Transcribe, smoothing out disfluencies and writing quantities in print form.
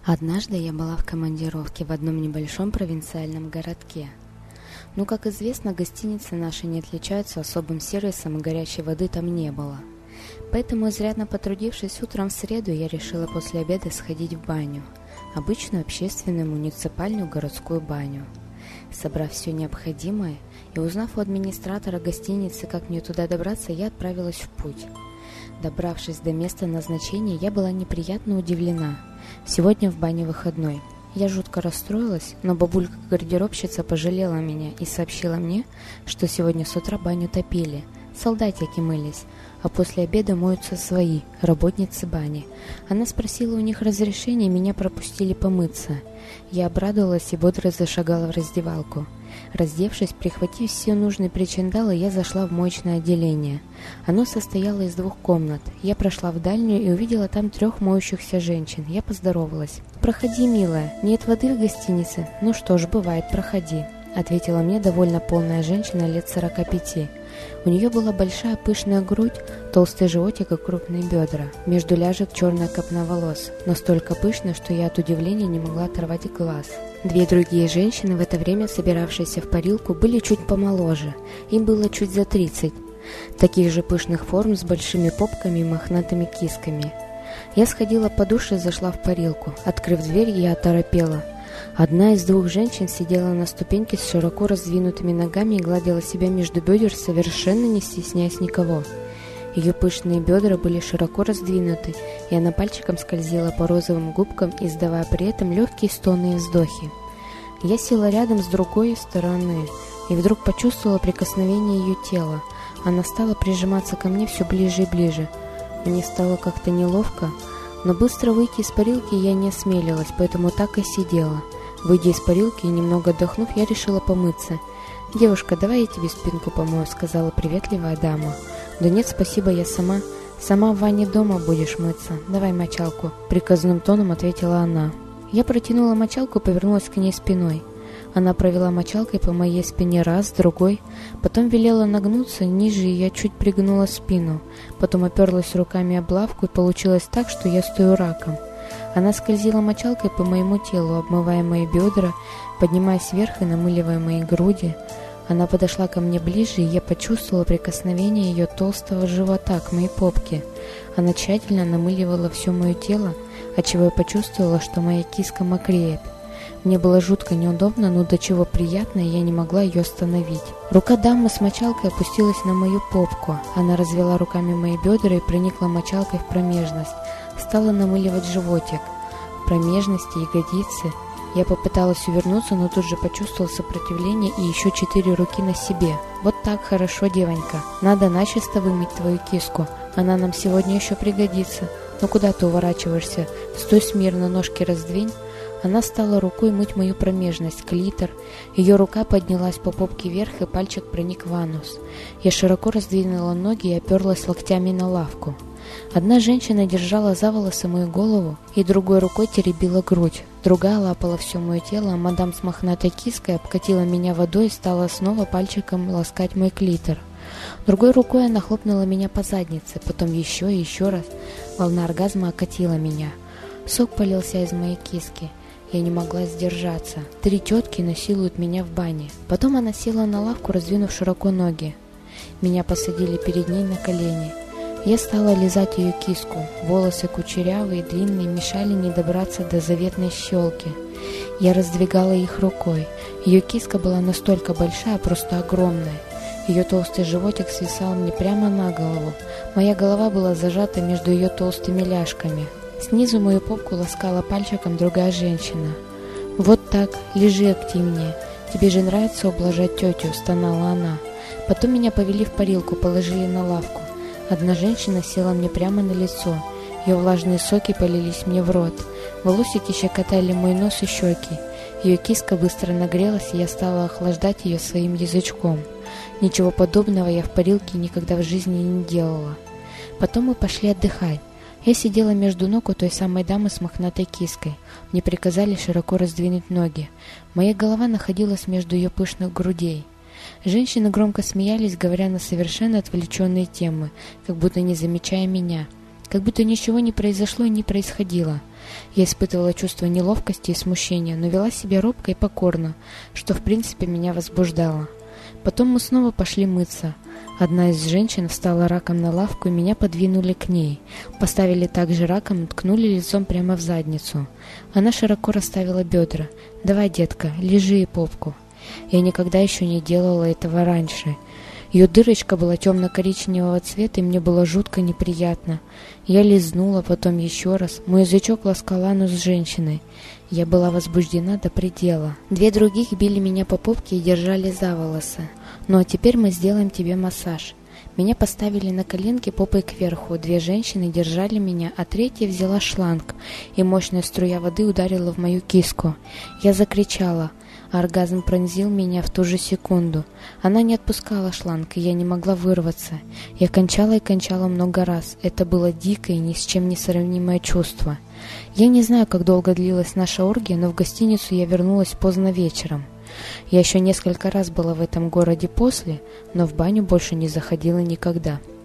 Однажды я была в командировке в одном небольшом провинциальном городке. Как известно, гостиницы наши не отличаются особым сервисом, и горячей воды там не было. Поэтому, изрядно потрудившись утром в среду, я решила после обеда сходить в баню. Обычную общественную муниципальную городскую баню. Собрав все необходимое и узнав у администратора гостиницы, как мне туда добраться, я отправилась в путь. Добравшись до места назначения, я была неприятно удивлена. Сегодня в бане выходной. Я жутко расстроилась, но бабулька-гардеробщица пожалела меня и сообщила мне, что сегодня с утра баню топили, солдатики мылись, а после обеда моются свои, работницы бани. Она спросила у них разрешения, и меня пропустили помыться. Я обрадовалась и бодро зашагала в раздевалку. Раздевшись, прихватив все нужные причиндалы, я зашла в моечное отделение. Оно состояло из 2 комнат. Я прошла в дальнюю и увидела там 3 моющихся женщин. Я поздоровалась. «Проходи, милая. Нет воды в гостинице? Ну что ж, бывает, проходи», — ответила мне довольно полная женщина лет 45. У нее была большая пышная грудь, толстый животик и крупные бедра. Между ляжек черная копна волос, настолько пышная, что я от удивления не могла оторвать глаз. 2 другие женщины, в это время собиравшиеся в парилку, были чуть помоложе. Им было чуть за 30. Таких же пышных форм с большими попками и мохнатыми кисками. Я сходила по душе и зашла в парилку. Открыв дверь, я оторопела. Одна из 2 женщин сидела на ступеньке с широко раздвинутыми ногами и гладила себя между бедер, совершенно не стесняясь никого. Ее пышные бедра были широко раздвинуты, и она пальчиком скользила по розовым губкам, издавая при этом легкие стоны и вздохи. Я села рядом с другой стороны и вдруг почувствовала прикосновение ее тела. Она стала прижиматься ко мне все ближе и ближе. Мне стало как-то неловко, но быстро выйти из парилки я не осмелилась, поэтому так и сидела. Выйдя из парилки и немного отдохнув, я решила помыться. «Девушка, давай я тебе спинку помою», — сказала приветливая дама. «Да нет, спасибо, я сама. Сама в ванне дома будешь мыться. Давай мочалку», — приказным тоном ответила она. Я протянула мочалку и повернулась к ней спиной. Она провела мочалкой по моей спине раз, другой, потом велела нагнуться ниже, и я чуть пригнула спину, потом оперлась руками об лавку, и получилось так, что я стою раком. Она скользила мочалкой по моему телу, обмывая мои бедра, поднимаясь вверх и намыливая мои груди. Она подошла ко мне ближе, и я почувствовала прикосновение ее толстого живота к моей попке. Она тщательно намыливала все мое тело, отчего я почувствовала, что моя киска мокреет. Мне было жутко неудобно, но до чего приятно, и я не могла ее остановить. Рука дамы с мочалкой опустилась на мою попку. Она развела руками мои бедра и проникла мочалкой в промежность. Стала намыливать животик, промежности, ягодицы. Я попыталась увернуться, но тут же почувствовала сопротивление и еще 4 руки на себе. «Вот так хорошо, девонька. Надо начисто вымыть твою киску. Она нам сегодня еще пригодится. Ну куда ты уворачиваешься? Стой смирно, ножки раздвинь». Она стала рукой мыть мою промежность, клитор. Ее рука поднялась по попке вверх, и пальчик проник в анус. Я широко раздвинула ноги и оперлась локтями на лавку. Одна женщина держала за волосы мою голову и другой рукой теребила грудь. Другая лапала все мое тело, а мадам с мохнатой киской обкатила меня водой и стала снова пальчиком ласкать мой клитор. Другой рукой она хлопнула меня по заднице, потом еще и еще раз. Волна оргазма окатила меня. Сок полился из моей киски. Я не могла сдержаться. 3 тетки насилуют меня в бане. Потом она села на лавку, раздвинув широко ноги. Меня посадили перед ней на колени. Я стала лизать ее киску. Волосы кучерявые и длинные мешали не добраться до заветной щелки. Я раздвигала их рукой. Ее киска была настолько большая, просто огромная. Ее толстый животик свисал мне прямо на голову. Моя голова была зажата между ее толстыми ляжками. Снизу мою попку ласкала пальчиком другая женщина. «Вот так, лежи активнее. Тебе же нравится ублажать тетю», — стонала она. Потом меня повели в парилку, положили на лавку. Одна женщина села мне прямо на лицо. Ее влажные соки полились мне в рот. Волосики щекотали мой нос и щеки. Ее киска быстро нагрелась, и я стала охлаждать ее своим язычком. Ничего подобного я в парилке никогда в жизни не делала. Потом мы пошли отдыхать. Я сидела между ног у той самой дамы с мохнатой киской. Мне приказали широко раздвинуть ноги. Моя голова находилась между ее пышных грудей. Женщины громко смеялись, говоря на совершенно отвлеченные темы, как будто не замечая меня. Как будто ничего не произошло и не происходило. Я испытывала чувство неловкости и смущения, но вела себя робко и покорно, что в принципе меня возбуждало. Потом мы снова пошли мыться. Одна из женщин встала раком на лавку, и меня подвинули к ней. Поставили также раком и ткнули лицом прямо в задницу. Она широко расставила бедра. «Давай, детка, лежи и попку». Я никогда еще не делала этого раньше. Ее дырочка была темно-коричневого цвета, и мне было жутко неприятно. Я лизнула, потом еще раз. Мой язычок ласкал анус женщины. Я была возбуждена до предела. Две других били меня по попке и держали за волосы. «Ну а теперь мы сделаем тебе массаж». Меня поставили на коленки попой кверху. Две женщины держали меня, а третья взяла шланг, и мощная струя воды ударила в мою киску. Я закричала. Оргазм пронзил меня в ту же секунду. Она не отпускала шланг, и я не могла вырваться. Я кончала и кончала много раз. Это было дикое и ни с чем не сравнимое чувство. Я не знаю, как долго длилась наша оргия, но в гостиницу я вернулась поздно вечером. Я еще несколько раз была в этом городе после, но в баню больше не заходила никогда.